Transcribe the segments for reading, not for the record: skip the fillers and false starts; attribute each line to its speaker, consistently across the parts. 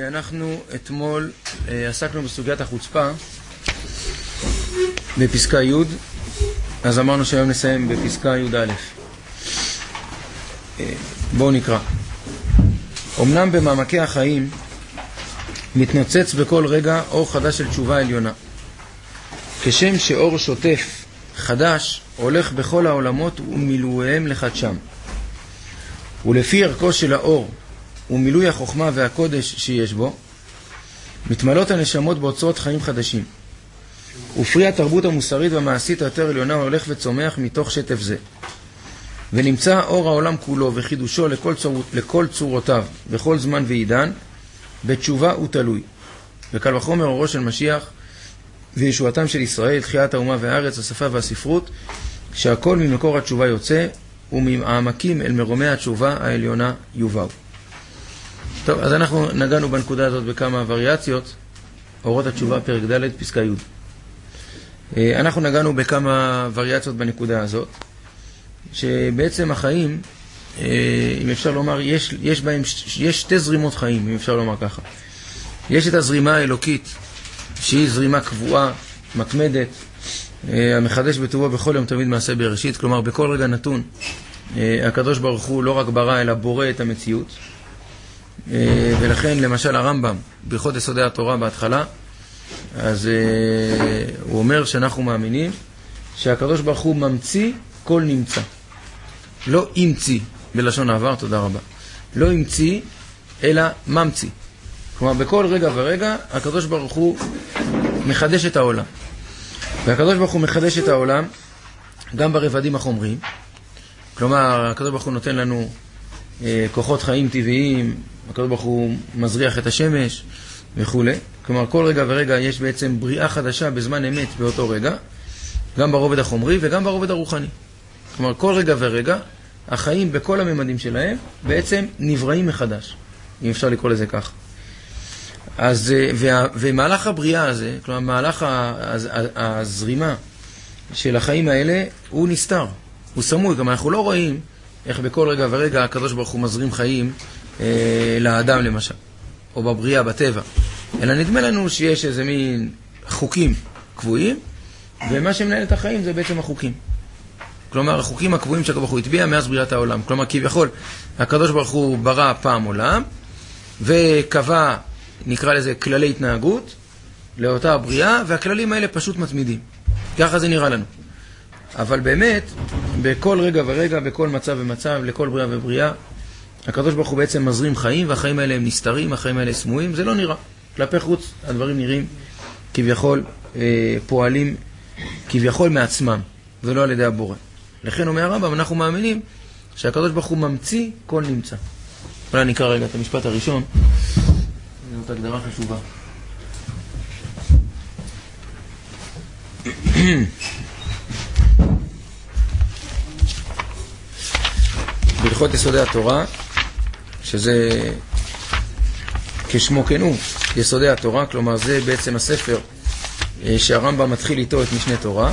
Speaker 1: אנחנו אתמול עסקנו בסוגיית החוצפה בפסקה י', אז אמרנו שהיום נסיים בפסקה י' א'. בואו נקרא. אמנם במעמקי החיים מתנוצץ בכל רגע אור חדש של תשובה עליונה, כשם שאור שוטף חדש הולך בכל העולמות ומילואיהם לחדשם, ולפי ערכו של האור ומילוי החוכמה והקודש שיש בו מתמלות הנשמות באוצרות חיים חדשים, ופרי התרבות המוסרית והמעשית היותר עליונה הולך וצומח מתוך שטף זה, ונמצא אור העולם כולו וחידושו לכל צורותיו בכל זמן ועידן בתשובה ותלוי, וקל וחומר אורו של משיח וישועתם של ישראל, תחיית האומה והארץ, השפה והספרות, שהכל ממקור התשובה יוצא ומעמקים אל מרומי התשובה העליונה יובאו. טוב, אז אנחנו נגענו בנקודה הזאת בכמה וריאציות. אורות התשובה פרק ד' פסקה י'. אנחנו נגענו בכמה וריאציות בנקודה הזאת, שבעצם החיים, אם אפשר לומר, יש בהם, יש שתי זרימות חיים, אם אפשר לומר ככה. יש את הזרימה האלוקית, שהיא זרימה קבועה, מתמדת, המחדש בטובו בכל יום תמיד מעשה בראשית, כלומר בכל רגע נתון הקדוש ברוך הוא לא רק ברא אלא בורא את המציאות. ולכן למשל הרמב"ם בהלכות יסודי התורה בהתחלה, אז הוא אומר שאנחנו מאמינים שהקדוש ברוך הוא ממציא כל נמצא, לא המציא בלשון העבר, תודה רבה, לא המציא אלא ממציא. כלומר בכל רגע ורגע הקדוש ברוך הוא מחדש את העולם, והקדוש ברוך הוא מחדש את העולם גם ברבדים החומריים. כלומר הקדוש ברוך הוא נותן לנו כוחות חיים טבעיים, הקדוש ברוך הוא מזריח את השמש וכו'. כלומר כל רגע ורגע יש בעצם בריאה חדשה בזמן אמת באותו רגע, גם ברובד החומרי וגם ברובד הרוחני. כלומר כל רגע ורגע החיים בכל הממדים שלהם בעצם נבראים מחדש, אם אפשר לקרוא לזה כך. אז ומהלך הבריאה הזה, כלומר מהלך הזרימה של החיים האלה הוא נסתר, הוא סמוי. גם אנחנו לא רואים איך בכל רגע ורגע הקדוש ברוך הוא מזרים חיים לאדם למשל, או בבריאה, בטבע, אלא נדמה לנו שיש איזה מין חוקים קבועים, ומה שמנהל את החיים זה בעצם החוקים. כלומר החוקים הקבועים שהקדוש ברוך הוא הטביע מאז בריאת העולם. כלומר כביכול הקדוש ברוך הוא ברא פעם עולם וקבע, נקרא לזה כללי התנהגות לאותה הבריאה, והכללים האלה פשוט מתמידים. ככה זה נראה לנו. אבל באמת בכל רגע ורגע, בכל מצב ומצב, לכל בריאה ובריאה, הקדוש ברוך הוא בעצם מזרים חיים, והחיים האלה הם נסתרים, החיים האלה סמויים. זה לא נראה כלפי חוץ, הדברים נראים כביכול פועלים כביכול מעצמם ולא על ידי הבורא. לכן אומר הרמב"ם, אנחנו מאמינים שהקדוש ברוך הוא ממציא כל נמצא. אולי נקרא רגע את המשפט הראשון, זאת הגדרה חשובה. בהלכות יסודי התורה, שזה כשמו כן הוא, יסודי התורה, כלומר זה בעצם הספר שהרמב"ם מתחיל איתו את משנה תורה.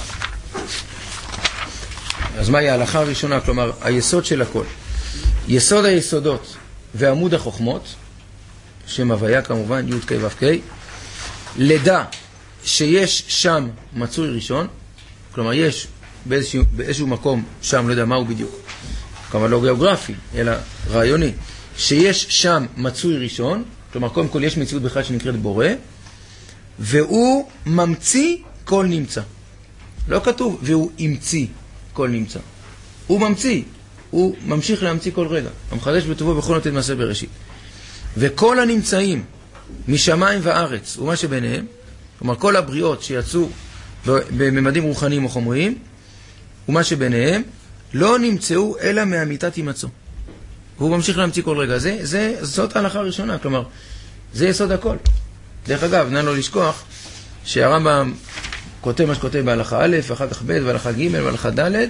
Speaker 1: אז מהי ההלכה הראשונה? כלומר היסוד של הכל, יסוד היסודות ועמוד החוכמות, שם הוויה כמובן, י' כ' ו' כ', לדע שיש שם מצוי ראשון. כלומר יש באיזשהו מקום שם, לא יודע מהו בדיוק, כלומר לא גיאוגרפי אלא רעיוני, שיש שם מצוי ראשון. כלומר קודם כל יש מציאות בכלל שנקראת בורא, והוא ממציא כל נמצא. לא כתוב והוא המציא כל נמצא, הוא ממציא, הוא ממשיך להמציא כל רגע, המחדש בטובו בכל נותן מעשה בראשית. וכל הנמצאים משמיים וארץ ומה שביניהם, כלומר כל הבריאות שיצאו בממדים רוחניים או חומריים ומה שביניהם, לא נמצאו אלא מאמיתת הימצאו. והוא ממשיך להמציא כל רגע. זאת ההלכה הראשונה, כלומר זה יסוד הכל. דרך אגב, נא לא לשכוח שהרמב"ם כותב מה שכותב בהלכה א', ואחר כך ב', והלכה ג', והלכה ד'.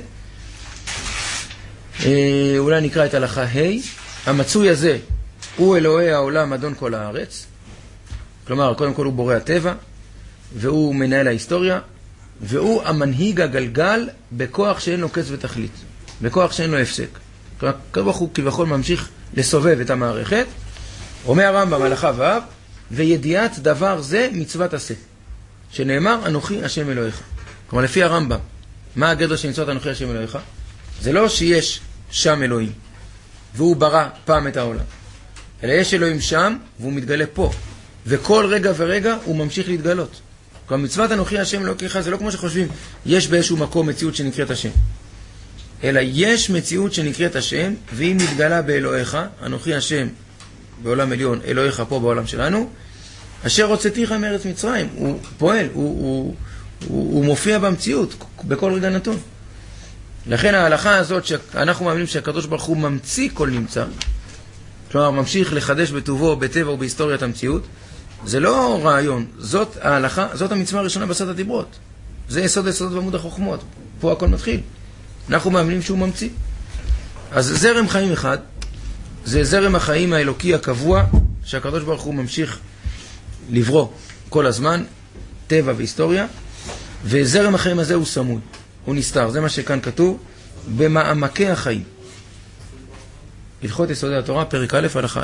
Speaker 1: אולי נקרא את הלכה ה'. המצוי הזה הוא אלוהי העולם אדון כל הארץ. כלומר קודם כל הוא בורא הטבע, והוא מנהל ההיסטוריה, והוא המנהיג הגלגל בכוח שאין לו קץ ותכלית, בכוח שאין לו הפסק. כלומר הוא כביכול ממשיך לסובב את המערכת. אומר הרמב"ם הלכה ו', וידיעת דבר זה מצוות עשה. שנאמר, אנוכי השם אלוהיך. כלומר, לפי הרמב"ם, מה הגדר של מצוות אנוכי השם אלוהיך? זה לא שיש שם אלוהים, והוא ברא פעם את העולם. אלא יש אלוהים שם, והוא מתגלה פה. וכל רגע ורגע הוא ממשיך להתגלות. כלומר, מצוות אנוכי השם אלוהיך זה לא כמו שחושבים, יש באיזשהו מקום מציאות שנקראת השם. אלא יש מציאות שנקראת השם, והיא מתגלה באלוהיך, אנוכי השם בעולם עליון, אלוהיך פה בעולם שלנו, אשר הוצאתיך מארץ מצרים. הוא פועל, הוא מופיע במציאות בכל רגע נתון. לכן ההלכה הזאת שאנחנו מאמינים שהקדוש ברוך הוא ממציא כל נמצא, כלומר ממשיך לחדש בטובו, בטבע ובהיסטוריית המציאות, זה לא רעיון, זאת ההלכה, זאת המצווה הראשונה בסוד הדיברות. זה יסוד היסודות ועמוד החוכמות, פה הכל מתחיל. אנחנו מאמינים שהוא ממציא. אז זרם חיים אחד, זה זרם החיים האלוקי הקבוע, שהקדוש ברוך הוא ממשיך לברוא כל הזמן, טבע והיסטוריה, וזרם החיים הזה הוא סמוי, הוא נסתר, זה מה שכאן כתוב, במעמקי החיים. הלכות יסודי התורה, פרק א' הלכה א'.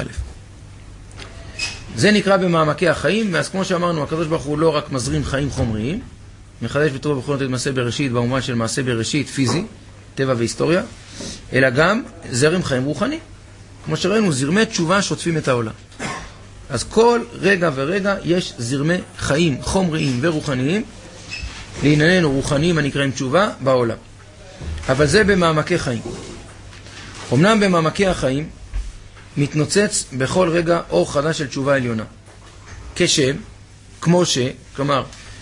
Speaker 1: זה נקרא במעמקי החיים, ואז כמו שאמרנו, הקדוש ברוך הוא לא רק מזרים חיים חומריים, מחדש בטובו בכל נותן מעשה בראשית, במובן של מעשה בראשית פיזי, טבע והיסטוריה, אלא גם זרם חיים רוחני. כמו שראינו, זרמי תשובה שוטפים את העולם. אז כל רגע ורגע יש זרמי חיים חומריים ורוחניים, לענייננו רוחניים הנקראים תשובה בעולם. אבל זה במעמקי חיים. אמנם במעמקי החיים מתנוצץ בכל רגע אור חדש של תשובה עליונה. כשם, כמו ש, כלומר,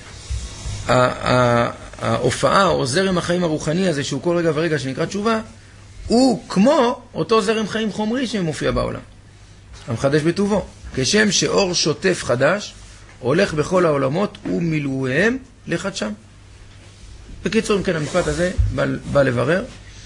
Speaker 1: ההופעה או זרם החיים הרוחני הזה שהוא כל רגע ורגע שנקרא תשובה, הוא כמו אותו זרם חיים חומרי שמופיע בעולם. המחדש בטובו. כשם שאור שוטף חדש הולך בכל העולמות ומילואיהם לחדשם. בקיצור, אם כן, המשפט הזה בא לברר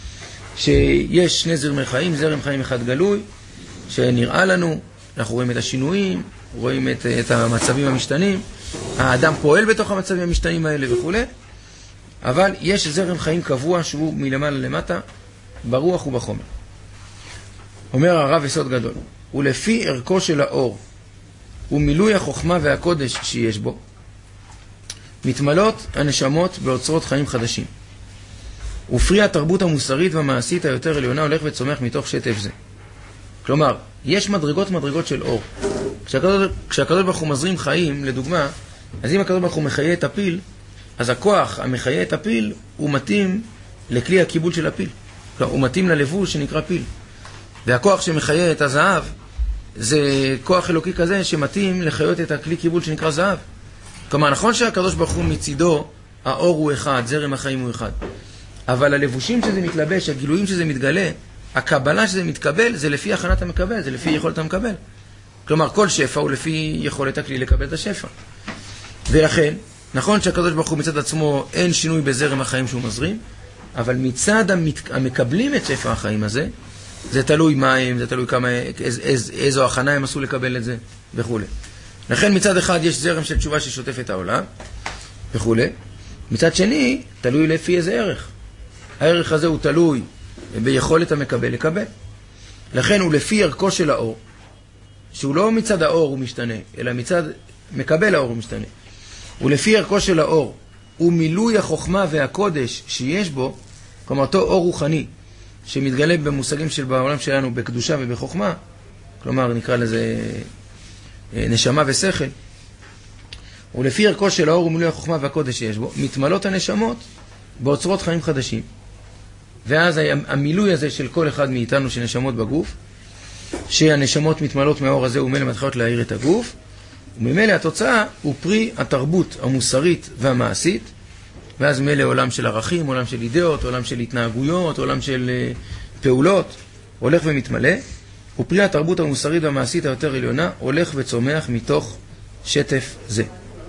Speaker 1: שיש שני זרמי חיים, זרם חיים אחד גלוי, שנראה לנו, אנחנו רואים את השינויים, רואים את המצבים המשתנים, האדם פועל בתוך המצבים המשתנים האלה וכו'. אבל יש זרם חיים קבוע שהוא מלמעלה למטה, ברוח ובחומר. אומר הרב יסוד גדול, ולפי ערכו של האור ומילוי החוכמה והקודש שיש בו, מתמלות הנשמות באוצרות חיים חדשים. ופרי התרבות המוסרית והמעשית היותר עליונה הולך וצומח מתוך שטף זה. כלומר, יש מדרגות של אור. כשהקדוש ברוך הוא מזרים חיים, לדוגמה, אז אם הקדוש ברוך הוא מחיה את הפיל, אז הכוח המחיה את הפיל הוא מתאים לכלי הקיבול של הפיל. כלומר, הוא מתאים ללבוש שנקרא פיל. והכוח שמחיה את הזהב זה כוח אלוקי כזה שמתאים לחיות את הכלי קיבול שנקרא זהב. כלומר, נכון שהקדוש ברוך הוא מצידו, האור הוא אחד, זרם החיים הוא אחד. אבל הלבושים שזה מתלבש, הגילויים שזה מתגלה, הקבלה שזה מתקבל, זה לפי הכנת המקבל, זה לפי יכולת המקבל. כלומר, כל שפע הוא לפי יכולת הכלי לקבל את השפע. ולכן, נכון שהקדוש ברוך הוא מצד עצמו אין שינוי בזרם החיים שהוא מזרים, אבל מצד המקבלים את שפע החיים הזה, זה תלוי מה הם, זה תלוי איזו הכנה הם עשו לקבל את זה, וכו'. לכן מצד אחד יש זרם של תשובה ששוטף את העולם, וכו'. מצד שני, תלוי לפי איזה ערך. הערך הזה הוא תלוי ביכולת המקבל לקבל. לכן הוא לפי ערכו של האור, שהוא לא מצד האור הוא משתנה, אלא מצד מקבל האור הוא משתנה. ולפי ערכו של האור, הוא מילוי החוכמה והקודש שיש בו, כלומר אותו אור רוחני, שמתגלה במושגים של בעולם שלנו בקדושה ובחוכמה, כלומר נקרא לזה נשמה ושכל, ולפי ערכו של האור ומילוי החוכמה והקודש שיש בו, מתמלות הנשמות באוצרות חיים חדשים. ואז המילוי הזה של כל אחד מאיתנו של נשמות בגוף, שהנשמות מתמלות מהאור הזה וממילא מתחילות להאיר את הגוף, וממילא התוצאה הוא פרי התרבות המוסרית והמעשית, ואז ממילא עולם של ערכים, עולם של אידאות, עולם של התנהגויות, עולם של פעולות, הולך ומתמלא, ופרי התרבות המוסרית והמעשית היותר עליונה הולך וצומח מתוך שטף זה.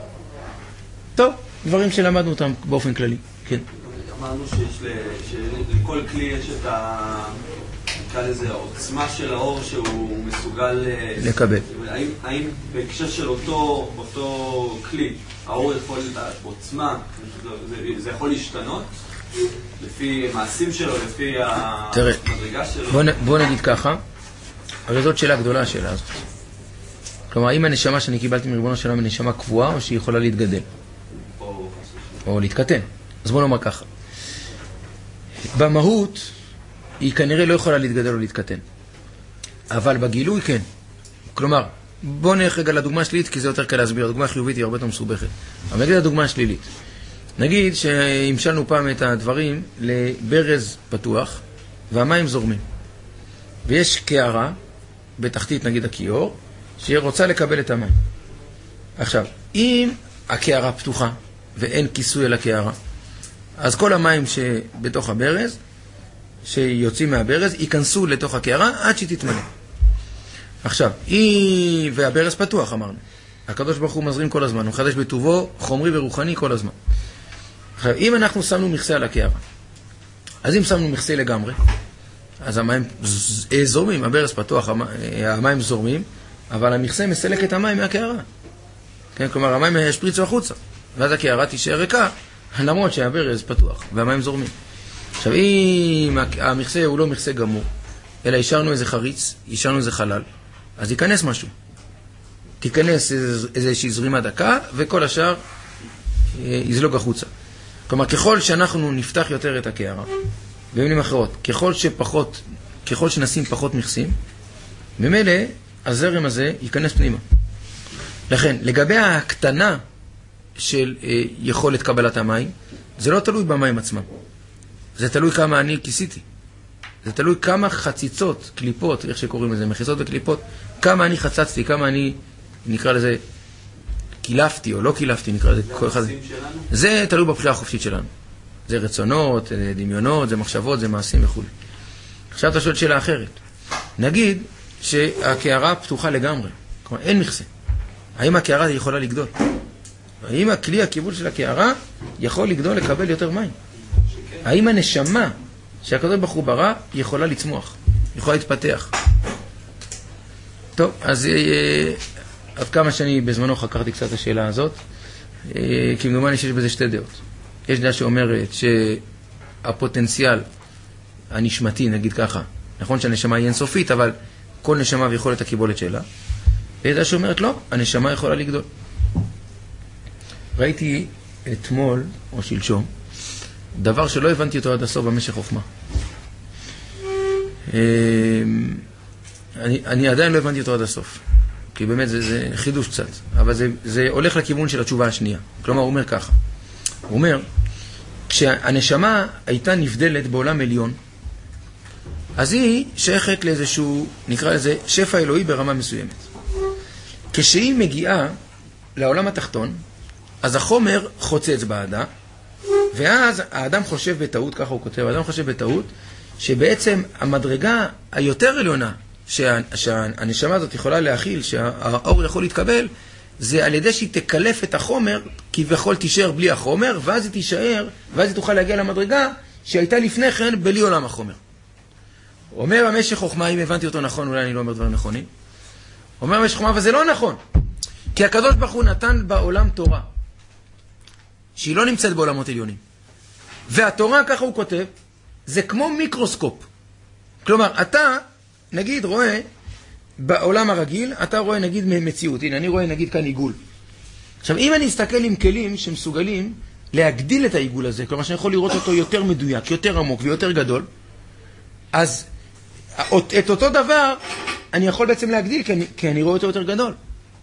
Speaker 1: טוב, דברים שלמדנו אותם באופן כללי. כן.
Speaker 2: אמרנו שלכל כלי יש את נקרא לזה העוצמה של האור שהוא מסוגל
Speaker 1: לקבל.
Speaker 2: האם בהקשר של אותו כלי, האור יכול העוצמה, זה יכול להשתנות לפי מעשים שלו, לפי המדרגה שלו?
Speaker 1: בוא נגיד ככה, הרי זאת שאלה גדולה השאלה הזאת. כלומר, האם הנשמה שאני קיבלתי מריבונו של עולם היא נשמה קבועה, או שהיא יכולה להתגדל? או להתקטן. אז בוא נאמר ככה. במהות, היא כנראה לא יכולה להתגדל או להתקטן. אבל בגילוי כן. כלומר, בוא נלך רגע לדוגמה השלילית, כי זה יותר קל להסביר. הדוגמה החיובית היא הרבה יותר מסובכת. אבל נגיד הדוגמה השלילית. נגיד שהמשלנו פעם את הדברים לברז פתוח, והמים זורמים. ויש קערה, בתחתית נגיד הכיור, שהיא רוצה לקבל את המים. עכשיו, אם הקערה פתוחה, ואין כיסוי על הקערה, אז כל המים שבתוך הברז, שיוצאים מהברז, ייכנסו לתוך הקערה עד שהיא תתמלא. עכשיו, והברז פתוח, אמרנו. הקדוש ברוך הוא מזרים כל הזמן, הוא מחדש בטובו חומרי ורוחני כל הזמן. עכשיו, אם אנחנו שמנו מכסה על הקערה, אז אם שמנו מכסה לגמרי, אז המים זורמים, הברז פתוח, המים זורמים, אבל המכסה מסלק את המים מהקערה. כן? כלומר, המים ישפריצו החוצה, ואז הקערה תישאר ריקה, למרות שהברז פתוח, והמים זורמים. עכשיו, אם המכסה הוא לא מכסה גמור, אלא השארנו איזה חריץ, השארנו איזה חלל, אז ייכנס משהו. תיכנס איזושהי זרימה דקה, וכל השאר יזלוג החוצה. כלומר, ככל שאנחנו נפתח יותר את הקערה, במילים אחרות, ככל שנשים פחות מכסים, ממילא הזרם הזה ייכנס פנימה. לכן, לגבי ההקטנה של יכולת קבלת המים, זה לא תלוי במים עצמם. זה תלוי כמה אני כיסיתי. זה תלוי כמה חציצות, קליפות, איך שקוראים לזה, מחיצות וקליפות, כמה אני חצצתי, כמה אני, נקרא לזה, קילפתי או לא קילפתי, נקרא לזה. זה תלוי בבחירה החופשית שלנו. זה רצונות, דמיונות, זה מחשבות, זה מעשים וכו'. עכשיו אתה שואל שאלה אחרת. נגיד שהקערה פתוחה לגמרי, כלומר אין מכסה. האם הקערה יכולה לגדול? האם הכלי הכיבול של הקערה יכול לגדול לקבל יותר מים? האם הנשמה שהקדוש ברוך הוא ברא יכולה לצמוח, יכולה להתפתח? טוב, אז עד כמה שאני בזמנו חקרתי קצת את השאלה הזאת, כי מגמרי שיש בזה שתי דעות. יש דעה שאומרת שהפוטנציאל הנשמתי, נגיד ככה, נכון שהנשמה היא אינסופית, אבל כל נשמה ויכולת הקיבולת שלה. ויש דעה שאומרת לא, הנשמה יכולה לגדול. ראיתי אתמול, או שלשום, דבר שלא הבנתי אותו עד הסוף במשך חוכמה. אני עדיין לא הבנתי אותו עד הסוף. כי באמת זה חידוש קצת. אבל זה הולך לכיוון של התשובה השנייה. כלומר, הוא אומר ככה. הוא אומר, כשהנשמה הייתה נבדלת בעולם עליון, אז היא שייכת לאיזשהו, נקרא לזה, שפע אלוהי ברמה מסוימת. כשהיא מגיעה לעולם התחתון, אז החומר חוצץ בעדה, ואז האדם חושב בטעות, ככה הוא כותב, האדם חושב בטעות, שבעצם המדרגה היותר עליונה שהנשמה הזאת יכולה להכיל, שהאור יכול להתקבל, זה על ידי שהיא תקלף את החומר, כביכול תישאר בלי החומר, ואז היא תישאר, ואז היא תוכל להגיע למדרגה שהייתה לפני כן בלי עולם החומר. אומר המשך חוכמה, אם הבנתי אותו נכון, אולי אני לא אומר דברים נכונים, אומר המשך חוכמה, אבל זה לא נכון, כי הקדוש ברוך הוא נתן בעולם תורה, שהיא לא נמצאת בעולמות עליונים. והתורה, ככה הוא כותב, זה כמו מיקרוסקופ. כלומר, אתה, נגיד, רואה, בעולם הרגיל, אתה רואה, נגיד, מציאות. הנה, אני רואה, נגיד, כאן עיגול. עכשיו, אם אני אסתכל עם כלים שמסוגלים להגדיל את העיגול הזה, כלומר, שאני יכול לראות אותו יותר מדויק, יותר עמוק ויותר גדול, אז את אותו דבר אני יכול בעצם להגדיל, כי אני רואה אותו יותר גדול.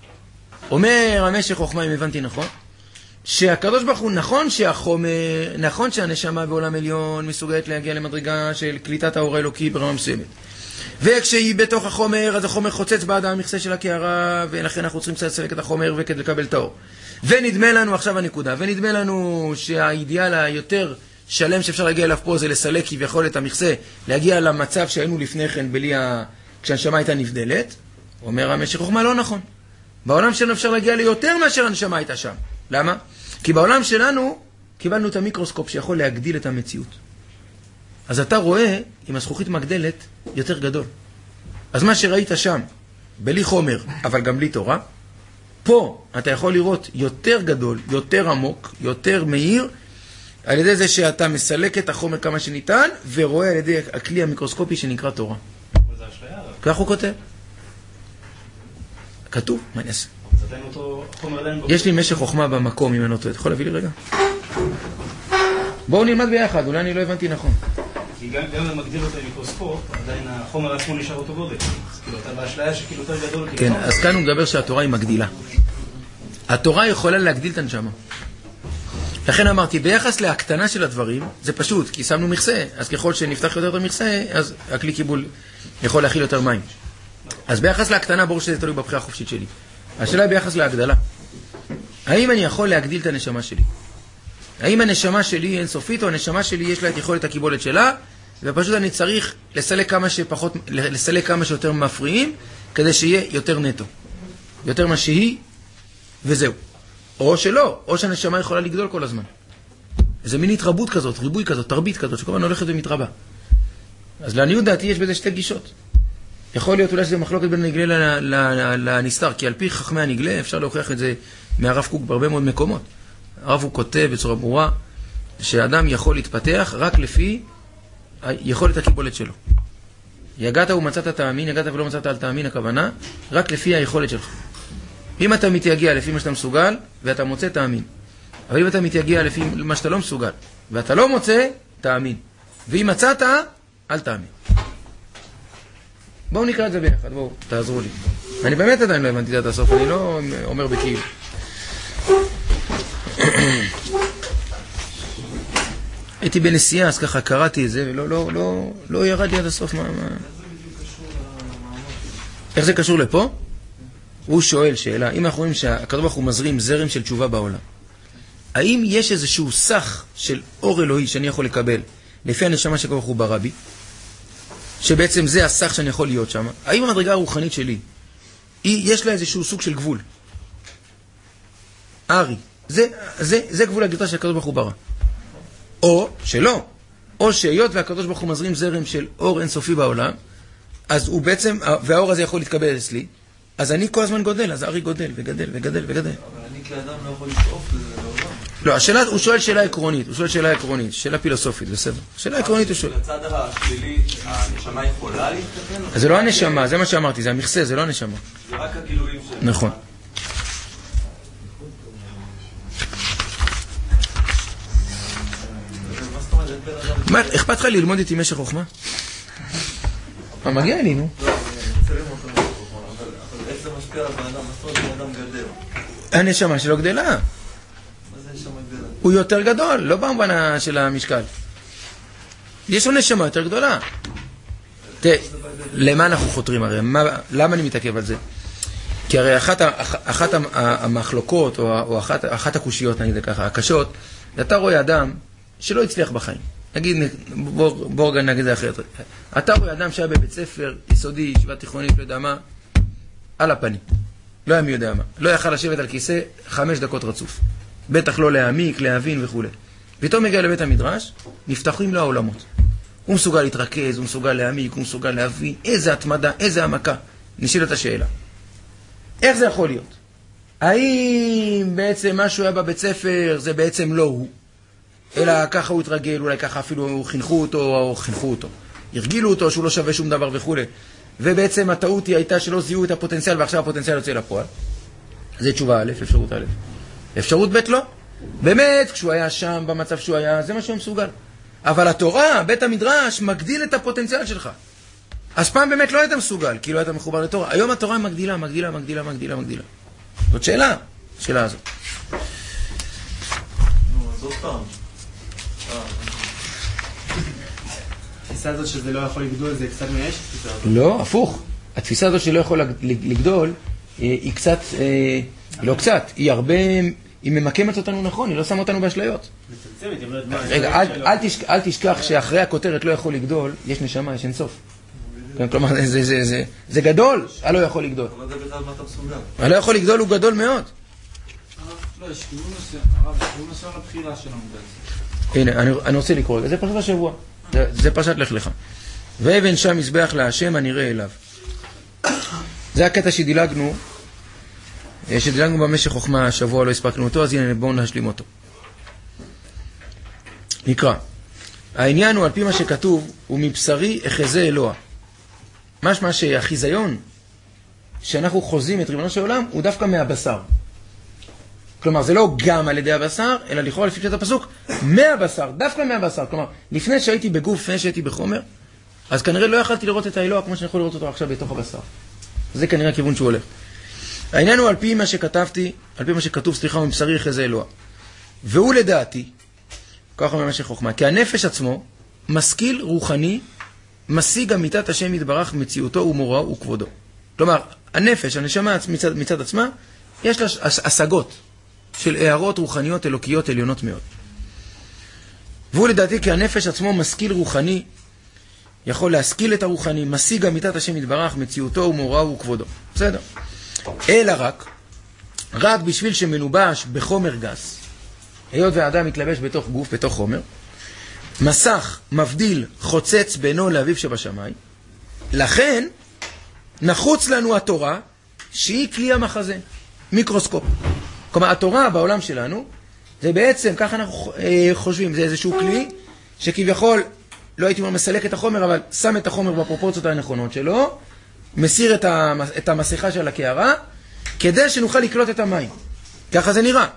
Speaker 1: אומר המשך חוכמה, אם הבנתי נכון, שהקדוש ברוך הוא נכון שהחומר, נכון שהנשמה בעולם עליון מסוגלת להגיע למדרגה של קליטת האור האלוקי ברמה מסוימת. וכשהיא בתוך החומר, אז החומר חוצץ בעד המכסה של הקערה, ולכן אנחנו צריכים קצת לסלק את החומר וכדי לקבל את האור. ונדמה לנו, עכשיו הנקודה, ונדמה לנו שהאידיאל היותר שלם שאפשר להגיע אליו פה זה לסלק כביכול את המכסה, להגיע למצב שהיינו לפני כן כשהנשמה הייתה נבדלת. אומר המשך חוכמה, לא נכון. בעולם שלנו אפשר להגיע ליותר מאשר הנשמה הייתה שם. למה? כי בעולם שלנו קיבלנו את המיקרוסקופ שיכול להגדיל את המציאות. אז אתה רואה עם הזכוכית מגדלת יותר גדול. אז מה שראית שם, בלי חומר, אבל גם בלי תורה, פה אתה יכול לראות יותר גדול, יותר עמוק, יותר מהיר, על ידי זה שאתה מסלק את החומר כמה שניתן, ורואה על ידי הכלי המיקרוסקופי שנקרא תורה. כך הוא כותב. כתוב, מה אני אעשה? יש לי משך חוכמה במקום, אם אני לא טועה. אתה יכול להביא לי רגע? בואו נלמד ביחד, אולי אני לא הבנתי נכון.
Speaker 3: כי גם אם מגדיל אותו עם מיקרוסקופ, עדיין החומר עצמו נשאר אותו גודל. כאילו, אתה באשליה שכאילו יותר גדול.
Speaker 1: כן, אז כאן הוא מדבר שהתורה היא מגדילה. התורה יכולה להגדיל את הנשמה. לכן אמרתי, ביחס להקטנה של הדברים, זה פשוט, כי שמנו מכסה, אז ככל שנפתח יותר את המכסה, אז הכלי קיבול יכול להכיל יותר מים. אז ביחס להקטנה, ברור שזה תלוי בבחירה החופשית שלי. השאלה היא ביחס להגדלה. האם אני יכול להגדיל את הנשמה שלי? האם הנשמה שלי אינסופית, או הנשמה שלי יש לה את יכולת הקיבולת שלה, ופשוט אני צריך לסלק כמה שיותר מפריעים, כדי שיהיה יותר נטו. יותר מה שהיא, וזהו. או שלא, או שהנשמה יכולה לגדול כל הזמן. איזה מין התרבות כזאת, ריבוי כזאת, תרבית כזאת, שכל הזמן הולכת ומתרבה. אז לעניות דעתי יש בזה שתי גישות. יכול להיות אולי שזה מחלוקת בין הנגלה לנסתר, כי על פי חכמי הנגלה אפשר להוכיח את זה מהרב קוק בהרבה מאוד מקומות. הרב הוא כותב בצורה ברורה שאדם יכול להתפתח רק לפי יכולת הקיבולת שלו. יגעת ומצאת תאמין, יגעת ולא מצאת על תאמין, הכוונה רק לפי היכולת שלך. אם אתה מתייגע לפי מה שאתה מסוגל ואתה מוצא, תאמין. אבל אם אתה מתייגע לפי מה שאתה לא מסוגל ואתה לא מוצא, תאמין. ואם מצאת, אל תאמין. בואו נקרא את זה ביחד, בואו, תעזרו לי. אני באמת עדיין לא הבנתי את הסוף, אני לא אומר בכאילו. הייתי בנסיעה, אז ככה קראתי את זה, ולא ירד לי עד הסוף. איך זה קשור לפה? הוא שואל שאלה, אם אנחנו רואים שהקדוש ברוך הוא מזרים זרם של תשובה בעולם, האם יש איזשהו סך של אור אלוהי שאני יכול לקבל לפי הנשמה שקדוש ברוך הוא ברא בי, שבעצם זה הסך שאני יכול להיות שם? האם המדרגה הרוחנית שלי, יש לה איזשהו סוג של גבול? ארי, זה גבול הגדולה שהקדוש ברוך הוא ברא. או שלא, או שהיות והקדוש ברוך הוא מזרים זרם של אור אינסופי בעולם, אז הוא בעצם, והאור הזה יכול להתקבל אצלי, אז אני כל הזמן גודל, אז ארי גודל וגדל וגדל וגדל.
Speaker 2: אבל אני כאדם לא יכול לשאוף לזה לעולם.
Speaker 1: לא, השאלה, הוא שואל שאלה עקרונית, שאלה פילוסופית, בסדר. שאלה עקרונית הוא שואל.
Speaker 2: לצד השלילי, הנשמה יכולה להתקדם?
Speaker 1: אז זה לא הנשמה, זה מה שאמרתי, זה המכסה, זה לא הנשמה.
Speaker 2: זה רק הגילויים של...
Speaker 1: נכון. מה, אכפת לך ללמוד איתי משך חוכמה? מה, מגיע לי, נו.
Speaker 2: איך זה משפיע על האדם? מה זאת אומרת, האדם גדל?
Speaker 1: הנשמה שלו גדלה.
Speaker 2: מה זה נשמה גדלה?
Speaker 1: הוא יותר גדול, לא במובן של המשקל. יש לו נשמה יותר גדולה. תראה, למה אנחנו חותרים הרי? למה אני מתעכב על זה? כי הרי אחת המחלוקות, או אחת הקושיות, נגיד ככה, הקשות, אתה רואה אדם שלא הצליח בחיים. נגיד, בוא רגע נגיד זה אחרת. אתה רואה אדם שהיה בבית ספר, יסודי, ישיבה תיכונית, לא יודע מה, על הפנים. לא היה מי יודע מה. לא יכל לשבת על כיסא 5 דקות רצוף. בטח לא להעמיק, להבין וכו'. פתאום מגיע לבית המדרש, נפתחים לו העולמות. הוא מסוגל להתרכז, הוא מסוגל להעמיק, הוא מסוגל להבין איזה התמדה, איזה העמקה. נשאלת השאלה. איך זה יכול להיות? האם בעצם משהו היה בבית ספר, זה בעצם לא הוא? אלא ככה הוא התרגל, אולי ככה אפילו חינכו אותו, הרגילו אותו שהוא לא שווה שום דבר וכו'. ובעצם הטעות הייתה שלא זיהו את הפוטנציאל, ועכשיו הפוטנציאל יוצא לפועל. זה תשובה א', אפשרות א'. אפשרות ב' לא. באמת, כשהוא היה שם, במצב שהוא היה, זה מה שהוא מסוגל. אבל התורה, בית המדרש, מגדיל את הפוטנציאל שלך. אז פעם באמת לא היית מסוגל, כי לא היית מחובר לתורה. היום התורה מגדילה. זאת שאלה הזאת.
Speaker 2: זאת פעם.
Speaker 3: התפיסה הזאת שזה לא יכול לגדול, זה קצת מייאש?
Speaker 1: לא, הפוך. התפיסה הזאת שלא יכול לגדול, היא קצת, לא קצת, היא הרבה, היא ממקמת אותנו נכון, היא לא שמה אותנו באשליות.
Speaker 3: מצמצמת, היא אומרת מה...
Speaker 1: רגע, אל תשכח שאחרי הכותרת לא יכול לגדול, יש נשמה, יש אינסוף. כלומר, זה גדול, הלא יכול לגדול.
Speaker 2: אבל זה בכלל מה אתה מסוגל.
Speaker 1: הלא יכול לגדול הוא גדול מאוד.
Speaker 3: לא, יש כיוון נושא לבחירה שלנו
Speaker 1: הנה, אני רוצה לקרוא, זה פרשת השבוע. זה פרשת לך לך. ואבן שם מזבח להשם הנראה אליו. זה הקטע שדילגנו במשך חוכמה השבוע, לא הספקנו אותו, אז הנה בואו נשלים אותו. נקרא. העניין הוא על פי מה שכתוב, הוא מבשרי אחזה אלוה. משמע שהחיזיון שאנחנו חוזים את ריבונו של עולם הוא דווקא מהבשר. כלומר, זה לא גם על ידי הבשר, אלא לכאורה לפי פשט הפסוק, מהבשר, דווקא מהבשר. כלומר, לפני שהייתי בגוף, לפני שהייתי בחומר, אז כנראה לא יכלתי לראות את האלוה כמו שאני יכול לראות אותו עכשיו בתוך הבשר. זה כנראה הכיוון שהוא הולך. העניין הוא על פי מה שכתבתי, על פי מה שכתוב, מבשרי יחזה אלוה. והוא לדעתי, ככה אומר משך חוכמה, כי הנפש עצמו, משכיל רוחני, משיג אמיתת השם יתברך מציאותו ומוראו וכבודו. כלומר, הנפש, הנשמה מצד עצמה, יש לה השגות של הערות רוחניות אלוקיות עליונות מאוד. והוא לדעתי כי הנפש עצמו משכיל רוחני, יכול להשכיל את הרוחני, משיג אמיתת השם יתברך מציאותו ומוראו וכבודו. בסדר. אלא רק בשביל שמנובש בחומר גס, היות והאדם מתלבש בתוך גוף, בתוך חומר, מסך מבדיל חוצץ בינו לאביו שבשמיים, לכן נחוץ לנו התורה שהיא כלי המחזה, מיקרוסקופ. כלומר, התורה בעולם שלנו, זה בעצם, ככה אנחנו חושבים, זה איזשהו כלי שכביכול, לא הייתי אומר מסלק את החומר, אבל שם את החומר בפרופורציות הנכונות שלו, מסיר את המסכה של הקערה, כדי שנוכל לקלוט את המים. ככה זה נראה.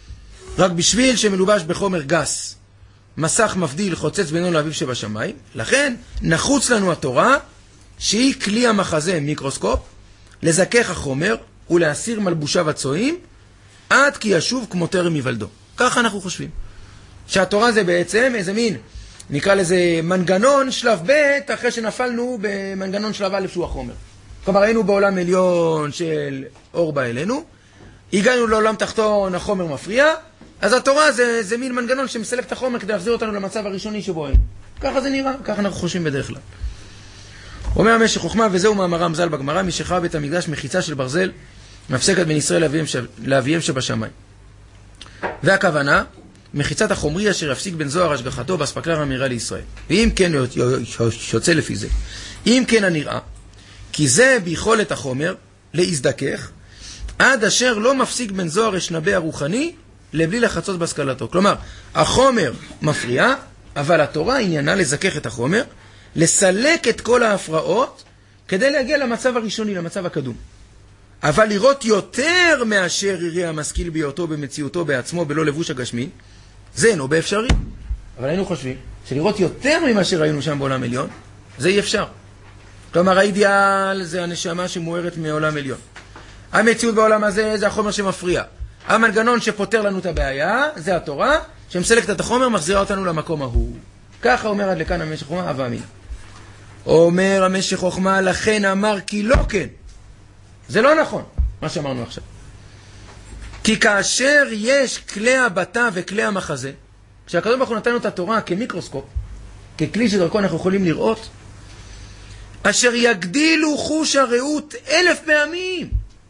Speaker 1: רק בשביל שמלובש בחומר גס, מסך מבדיל חוצץ בינו לאביו שבשמיים, לכן נחוץ לנו התורה, שהיא כלי המחזה מיקרוסקופ, לזכך החומר ולהסיר מלבושיו הצועים, עד כי ישוב כמו טרם יוולדו. ככה אנחנו חושבים. שהתורה זה בעצם איזה מין, נקרא לזה מנגנון שלב ב' אחרי שנפלנו במנגנון שלב א' שהוא החומר. כלומר, היינו בעולם עליון של אור בא אלינו, הגענו לעולם תחתון, החומר מפריע, אז התורה זה מין מנגנון שמסלק את החומר כדי להחזיר אותנו למצב הראשוני שבו היינו. ככה זה נראה, ככה אנחנו חושבים בדרך כלל. אומר המשך חוכמה, וזהו מאמר המזל בגמרא, מי שחרב בית המקדש מחיצה של ברזל, מפסקת בין ישראל לאביהם שבשמיים. והכוונה, מחיצת החומרי אשר יפסיק בין זוהר השגחתו באספקלר המהירה לישראל. ואם כן יוצא לפי זה. אם כן הנראה, כי זה ביכולת החומר להזדכך, עד אשר לא מפסיק בין זוהר אשנבי הרוחני, לבלי לחצות בהשכלתו. כלומר, החומר מפריע, אבל התורה עניינה לזכך את החומר, לסלק את כל ההפרעות, כדי להגיע למצב הראשוני, למצב הקדום. אבל לראות יותר מאשר יראה המשכיל בהיותו במציאותו בעצמו בלא לבוש הגשמי, זה אינו באפשרי. אבל היינו חושבים שלראות יותר ממה שראינו שם בעולם עליון, זה אי אפשר. כלומר, האידיאל זה הנשמה שמוארת מעולם עליון. המציאות בעולם הזה זה החומר שמפריע. המנגנון שפותר לנו את הבעיה זה התורה, שמסלקת את החומר, מחזירה אותנו למקום ההוא. ככה אומר עד לכאן המשך חוכמה, אבא אמין. אומר המשך חוכמה, לכן אמר כי לא כן. זה לא נכון, מה שאמרנו עכשיו. כי כאשר יש כלי הבטה וכלי המחזה, כשהקדוש ברוך הוא נתנו את התורה כמיקרוסקופ, ככלי שדרכו אנחנו יכולים לראות, אשר יגדילו חוש הראות 1000 פעמים.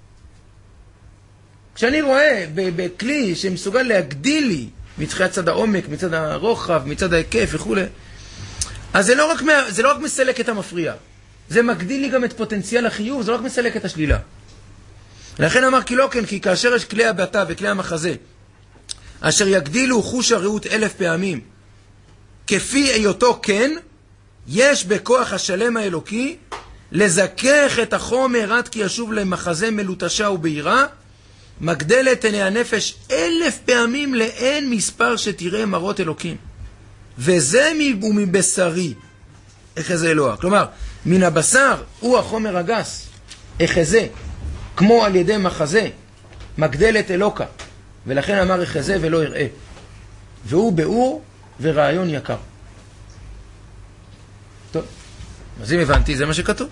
Speaker 1: כשאני רואה בכלי שמסוגל להגדיל לי מצד צד העומק, מצד הרוחב, מצד ההיקף וכו', אז זה לא רק מסלק את המפריע, זה מגדיל לי גם את פוטנציאל החיוב, זה לא רק מסלק את השלילה. לכן אמר כי לא כן, כי כאשר יש כלי הבטה וכלי המחזה, אשר יגדילו חוש הראות 1000 פעמים, כפי היותו כן, יש בכוח השלם האלוקי, לזכך את החומר עד כי ישוב למחזה מלוטשה ובהירה, מגדלת עיני הנפש 1000 פעמים לאין מספר שתראה מראות אלוקים. וזה מבשרי, אחזה אלוה. כלומר, מן הבשר הוא החומר הגס, אחזה, כמו על ידי מחזה, מגדלת אלוקה. ולכן אמר אחזה ולא יראה. והוא באור ורעיון יקר. טוב, אז אם הבנתי, זה מה שכתוב.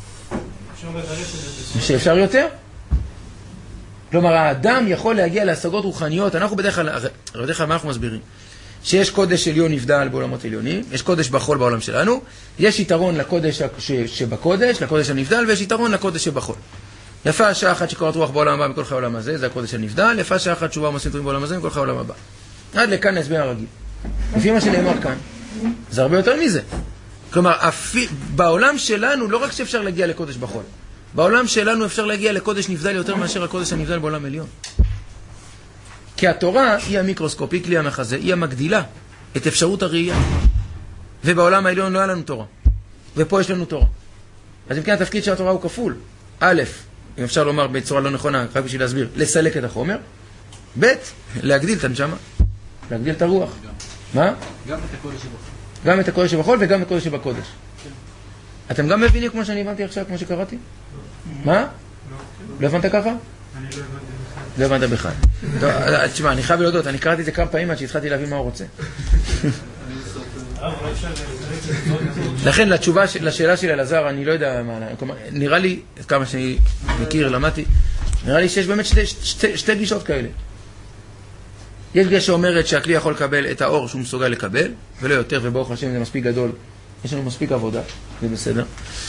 Speaker 1: שאפשר יותר? כלומר, האדם יכול להגיע להשגות רוחניות. אנחנו בדרך כלל מה אנחנו מסבירים? שיש קודש עליון נבדל בעולמות עליונים, יש קודש בחול בעולם שלנו, יש יתרון לקודש שבקודש, לקודש הנבדל, ויש יתרון לקודש שבחול. יפה שעה אחת שקורת רוח בעולם הבא מכל חי העולם הזה, זה הקודש הנבדל, יפה שעה אחת תשובה ומעשים טובים בעולם הזה מכל חי העולם הבא. עד לכאן ההסבר הרגיל. לפי מה שנאמר כאן, זה הרבה יותר מזה. כלומר, בעולם שלנו לא רק שאפשר להגיע לקודש בחול, בעולם שלנו אפשר להגיע לקודש נבדל יותר מאשר הקודש הנבדל בעולם עליון. כי התורה היא המיקרוסקופ, היא כלי המחזה, היא המגדילה את אפשרות הראייה. ובעולם העליון לא היה לנו תורה. ופה יש לנו תורה. אז אם כן, התפקיד של התורה הוא כפול. א', אם אפשר לומר בצורה לא נכונה, רק בשביל להסביר, לסלק את החומר. ב', להגדיל את הנשמה, להגדיל את הרוח. מה?
Speaker 3: גם את הקודש שבחול.
Speaker 1: גם את הקודש שבחול וגם את הקודש שבקודש. אתם גם מבינים כמו שאני הבנתי עכשיו, כמו שקראתי? מה? לא הבנת ככה?
Speaker 4: אני
Speaker 1: לא הבנת בכלל. תשמע, אני חייב להודות, אני קראתי את זה כמה פעמים עד שהתחלתי להבין מה הוא רוצה. לכן, לשאלה של אלעזר, אני לא יודע מה, נראה לי, כמה שאני מכיר, למדתי, נראה לי שיש באמת שתי גישות כאלה. יש גישה שאומרת שהכלי יכול לקבל את האור שהוא מסוגל לקבל, ולא יותר, וברוך השם זה מספיק גדול, יש לנו מספיק עבודה, זה בסדר.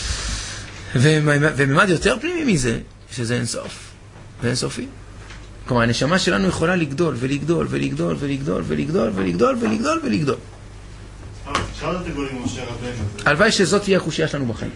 Speaker 1: וממד יותר פנימי מזה, שזה אינסוף, ואינסופי. כלומר, הנשמה שלנו יכולה לגדול, ולגדול, ולגדול, ולגדול, ולגדול, ולגדול, ולגדול, ולגדול.
Speaker 4: שאלת תגולים משה רבנו.
Speaker 1: הלוואי שזאת תהיה הקושיה שלנו בחיים.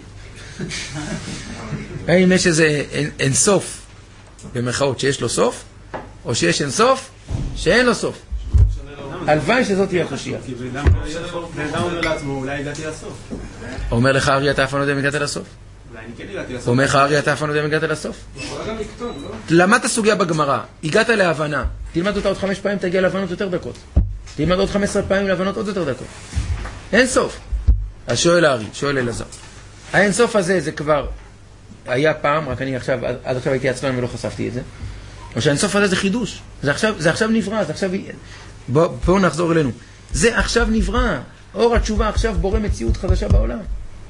Speaker 1: האם יש איזה אינסוף, במרכאות, שיש לו סוף, או שיש אינסוף, שאין לו סוף. הלוואי שזאת תהיה הקושיה.
Speaker 5: כי בן אדם אומר לעצמו, אולי הגעתי לסוף.
Speaker 1: אומר לך אריה, אתה אף פעם לא יודע אם הגעת לסוף.
Speaker 5: אולי אני כן הגעתי לסוף.
Speaker 1: אומר לך אריה, אתה אף פעם לא יודע אם הגעת לסוף.
Speaker 5: יכולה גם לקטון, לא?
Speaker 1: למדת סוגיה בגמרא, הגעת להבנה, תלמד אותה עוד 5 פעמים, תגיע להבנות יותר דקות. תלמד עוד 15 פעמים להבנות עוד יותר דקות. אין סוף. אז שואל הארי, שואל אלעזר. האין סוף הזה זה כבר היה פעם, רק אני עכשיו, עד עכשיו הייתי עצלן ולא חשפתי את זה. או שהאין סוף הזה זה חידוש. זה עכשיו נברא, זה עכשיו... בואו נחזור אלינו. זה עכשיו נברא. אור התשובה עכשיו בורא מציאות חדשה בעולם.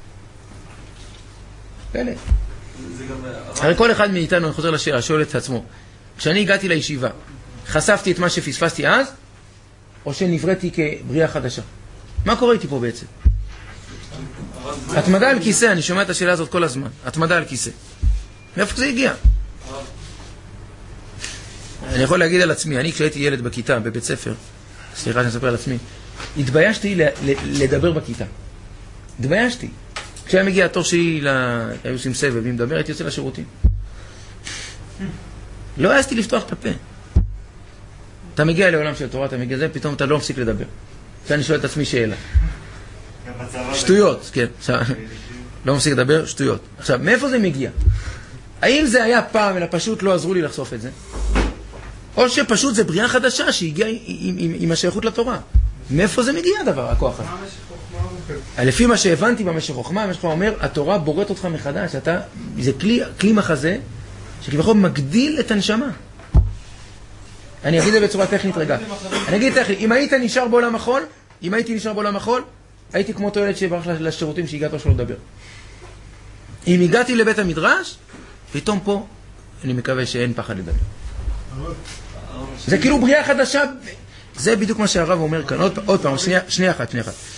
Speaker 1: פלא. הרי כל אחד מאיתנו, אני חוזר לשאלה, שואל את עצמו. כשאני הגעתי לישיבה, חשפתי את מה שפספסתי אז, או שנבראתי כבריאה חדשה? מה קורה איתי פה בעצם? התמדה על כיסא, אני שומע את השאלה הזאת כל הזמן. התמדה על כיסא. מאיפה זה הגיע? אני יכול להגיד על עצמי, אני כשהייתי ילד בכיתה, בבית ספר, סליחה שאני אספר על עצמי, התביישתי לדבר בכיתה. התביישתי. כשהיה מגיע התור שלי, היו עושים סבב, אם מדבר, הייתי יוצא לשירותים. לא העזתי לפתוח את הפה. אתה מגיע לעולם של תורה, אתה מגיע לזה, פתאום אתה לא מפסיק לדבר. כשאני שואל את עצמי שאלה. שטויות, כן. לא מפסיק לדבר, שטויות. עכשיו, מאיפה זה מגיע? האם זה היה פעם, אלא פשוט לא עזרו לי לחשוף את זה? או שפשוט זה בריאה חדשה שהגיעה עם השייכות לתורה? מאיפה זה מגיע הדבר, הכוח הזה? לפי מה שהבנתי במשך חוכמה, המשך חוכמה אומר, התורה בוראת אותך מחדש, זה כלי מחזה שכביכול מגדיל את הנשמה. אני אגיד את זה בצורה טכנית רגע. אני אגיד טכנית, אם היית נשאר בעולם החול, הייתי כמו אותו ילד שברח לשירותים שהגעת שלא לדבר. אם הגעתי לבית המדרש, פתאום פה, אני מקווה שאין פחד לדבר. זה כאילו בריאה חדשה, זה בדיוק מה שהרב אומר כאן. עוד פעם, שנייה אחת.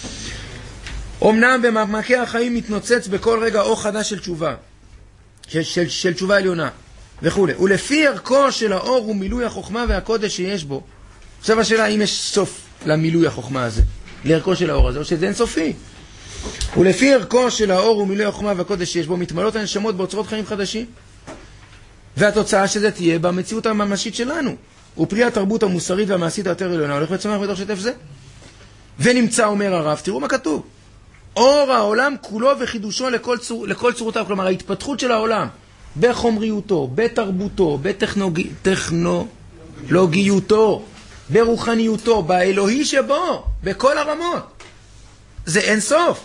Speaker 1: אמנם במעמקי החיים מתנוצץ בכל רגע אור חדש של תשובה, של תשובה עליונה וכו'. ולפי ערכו של האור ומילוי החוכמה והקודש שיש בו. עכשיו השאלה, האם יש סוף למילוי החוכמה הזה, לערכו של האור הזה, או שזה אין סופי. ולפי ערכו של האור ומילוי החוכמה והקודש שיש בו, מתמלאות הנשמות באוצרות חיים חדשים. והתוצאה שזה תהיה במציאות הממשית שלנו. ופרי התרבות המוסרית והמעשית היותר עליונה הולך וצומח בתוך שטף זה. ונמצא, אומר הרב, תראו מה כתוב. אור העולם כולו וחידושו לכל צורותיו, כלומר ההתפתחות של העולם, בחומריותו, בתרבותו, בטכנולוגיותו, ברוחניותו, באלוהי שבו, בכל הרמות. זה אין סוף.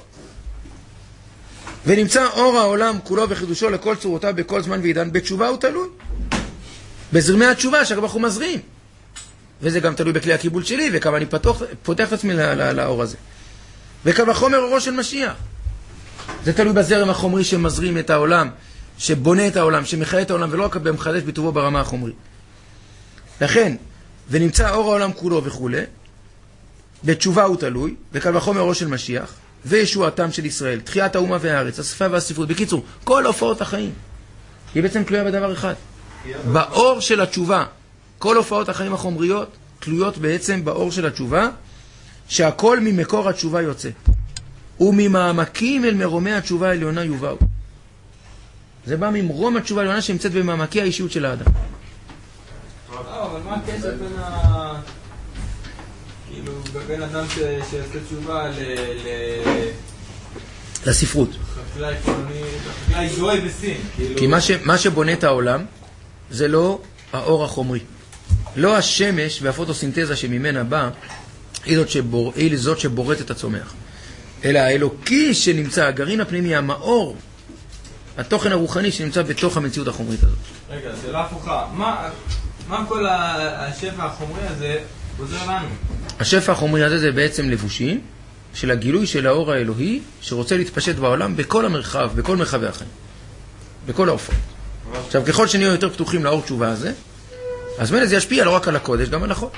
Speaker 1: ונמצא אור העולם כולו וחידושו לכל צורותיו בכל זמן ועידן, בתשובה הוא תלוי. בזרמי התשובה שהקדוש ברוך הוא מזרים. וזה גם תלוי בכלי הקיבול שלי, וכמה אני פותח את עצמי לאור הזה. וכמה חומר אורו של משיח. זה תלוי בזרם החומרי שמזרים את העולם, שבונה את העולם, שמחיה את העולם, ולא רק במחדש בטובו ברמה החומרית. לכן, ונמצא אור העולם כולו וכו', בתשובה הוא תלוי, וכמה חומר אורו של משיח, וישועתם של ישראל, תחיית האומה והארץ, השפה והספרות. בקיצור, כל הופעות החיים היא בעצם תלויה בדבר אחד. באור של התשובה. כל הופעות החיים החומריות תלויות בעצם באור של התשובה, שהכל ממקור התשובה יוצא. וממעמקים אל מרומי התשובה העליונה יובאו. זה בא ממרום התשובה העליונה שנמצאת במעמקי האישיות של האדם.
Speaker 2: אבל מה הקשר בין אדם שעושה תשובה
Speaker 1: לספרות.
Speaker 5: חקלאי גוי בסין.
Speaker 1: כי מה שבונה את העולם זה לא האור החומרי. לא השמש והפוטוסינתזה שממנה באה, היא זאת שבוראת את הצומח. אלא האלוקי שנמצא, הגרעין הפנימי, המאור, התוכן הרוחני שנמצא בתוך המציאות החומרית הזאת.
Speaker 5: רגע, שאלה הפוכה. מה כל השפע החומרי הזה עוזר לנו?
Speaker 1: השפע החומרי הזה זה בעצם לבושים של הגילוי של האור האלוהי שרוצה להתפשט בעולם בכל המרחב, בכל מרחבי החיים, בכל האופן. עכשיו, ככל שנהיו יותר פתוחים לאור תשובה הזה, אז מילא זה ישפיע לא רק על הקודש, גם על החול.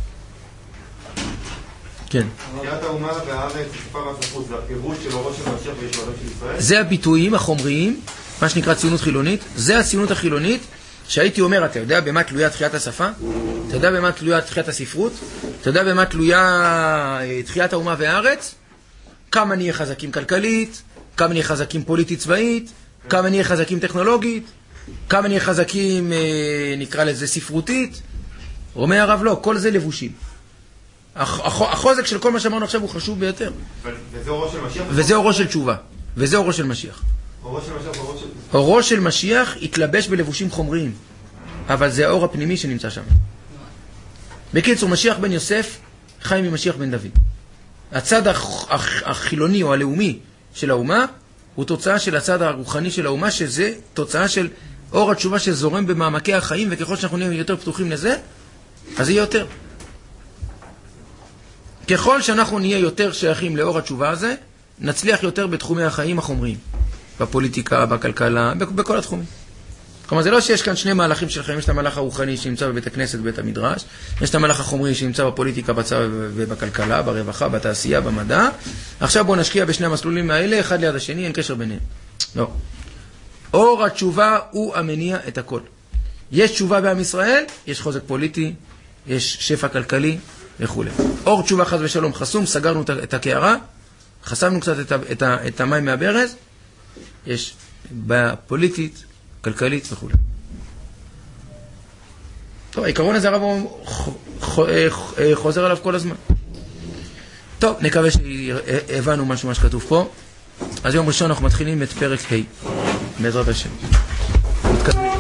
Speaker 1: כן.
Speaker 6: תחיית האומה והארץ, ספר הספרות, זה הפירוט של אורו של משיח וישועתו של ישראל?
Speaker 1: זה הביטויים החומריים, מה שנקרא ציונות חילונית. זה הציונות החילונית שהייתי אומר, אתה יודע במה תלויה תחיית השפה? אתה יודע במה תלויה תחיית הספרות? אתה יודע במה תלויה תחיית האומה והארץ? כמה נהיה חזקים כלכלית, כמה נהיה חזקים פוליטית צבאית, כמה נהיה חזקים טכנולוגית, כמה נהיה חזקים, נקרא לזה ספרותית. אומר הרב לא, כל זה לבושים. החוזק של כל מה שאמרנו עכשיו הוא חשוב ביותר.
Speaker 6: וזה אורו של משיח?
Speaker 1: וזה אורו של תשובה. וזה אורו של משיח.
Speaker 6: אורו של משיח,
Speaker 1: אורו של משיח יתלבש בלבושים חומריים, אבל זה האור הפנימי שנמצא שם. בקיצור, משיח בן יוסף חי ממשיח בן דוד. הצד החילוני או הלאומי של האומה הוא תוצאה של הצד הרוחני של האומה, שזה תוצאה של אור התשובה שזורם במעמקי החיים, וככל שאנחנו נהיה יותר פתוחים לזה, אז יהיה יותר. ככל שאנחנו נהיה יותר שייכים לאור התשובה הזה, נצליח יותר בתחומי החיים החומריים. בפוליטיקה, בכלכלה, בכל התחומים. כלומר, זה לא שיש כאן שני מהלכים של חיים. יש את המהלך הרוחני שנמצא בבית הכנסת, בבית המדרש. יש את המהלך החומרי שנמצא בפוליטיקה, בצבא ובכלכלה, ברווחה, בתעשייה, במדע. עכשיו בואו נשקיע בשני המסלולים האלה, אחד ליד השני, אין קשר ביניהם. לא. אור התשובה הוא המניע את הכל. יש תשובה בעם ישראל, יש חוזק פוליטי, יש שפע כלכלי וכו'. אור תשובה חס ושלום חסום, סגרנו את הקערה, חסמנו קצת את המים מהברז, יש בעיה פוליטית, כלכלית וכו'. טוב, העיקרון הזה הרב חוזר עליו כל הזמן. טוב, נקווה שהבנו משהו מה שכתוב פה. אז יום ראשון אנחנו מתחילים את פרק ה' בעזרת השם.